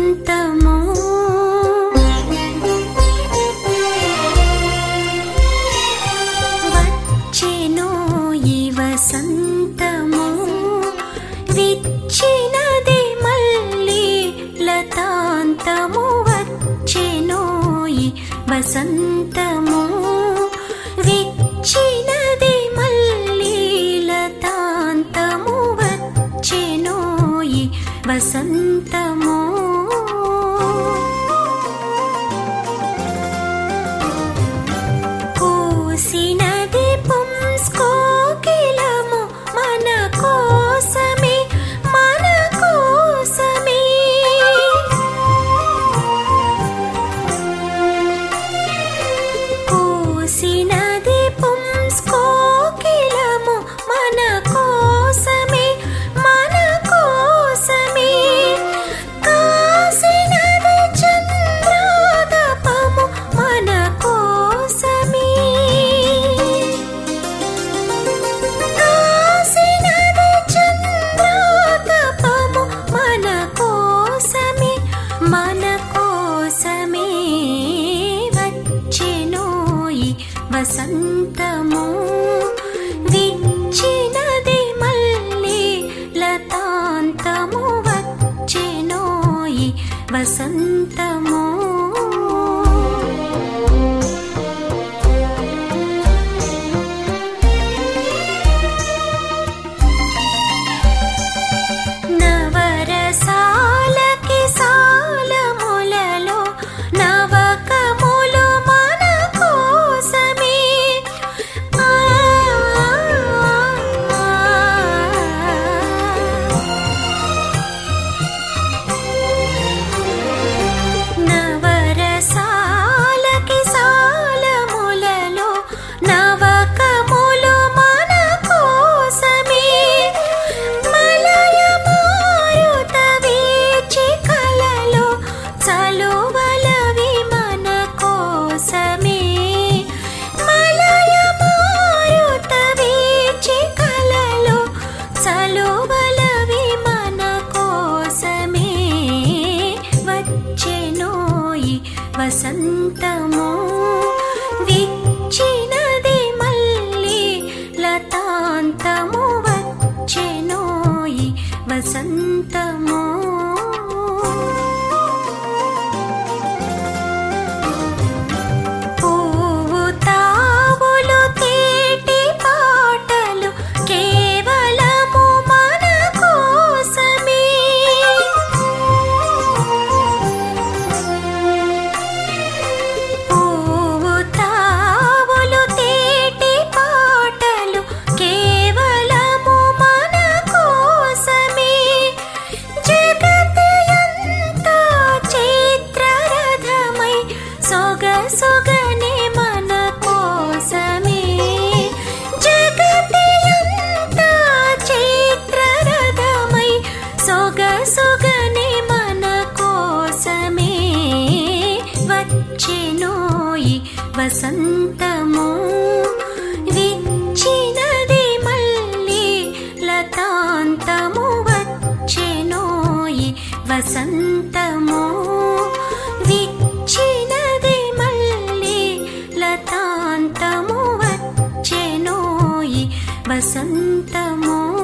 వసంతము వచ్చెనోయి వసంతము విచ్చినది మళ్ళీ లతాంతము వచ్చెనోయి వసంతము విచ్చినది మళ్ళీ లతాంతము వచ్చెనోయి వసంతము కూసినది పుంస్కోకిలము మన కోసమే మన కోసమే కూసినది పుంస్కోకిలము మన కోసమే మన కోసమే కాసినది చంద్రోదపము మన కోసమే కాసినది చంద్రోదపము మన కోసమే మన కోసమే వచ్చెనోయి వసంతము విచ్చినది మళ్ళీ లతాంతము వచ్చెనోయి వసంతము నవరసాలకి సాలములలో నవకములు మన కోసమే నవరసాలకి సాలములలో నవకములు మన కోసమే మలయ మారుత వీచికలలో చలువలవి మన కోసమే మలయ మారుత వీచికలలో చలువలవి మన కోసమే వచ్చెనోయి వసంతము విచ్చినది మళ్ళీ లతాంతము వచ్చెనోయి వసంతము పువ్వు తావులు తేటి పాటలు కేవలము మన కోసమే పువ్వు తావులు తేటి పాటలు కేవలము మన కోసమే జగత్యంతా చైత్రరథమై సొగసొగనే మన కోసమే జగత్యంతా చైత్రరథమై సొగసొగనే మన కోసమే వచ్చెనోయి వసంతము విచ్చినది మళ్ళీ లతాంతము వచ్చెనోయి వసంతము విచ్చినది మళ్ళీ లతాంతము వచ్చెనోయి వసంతము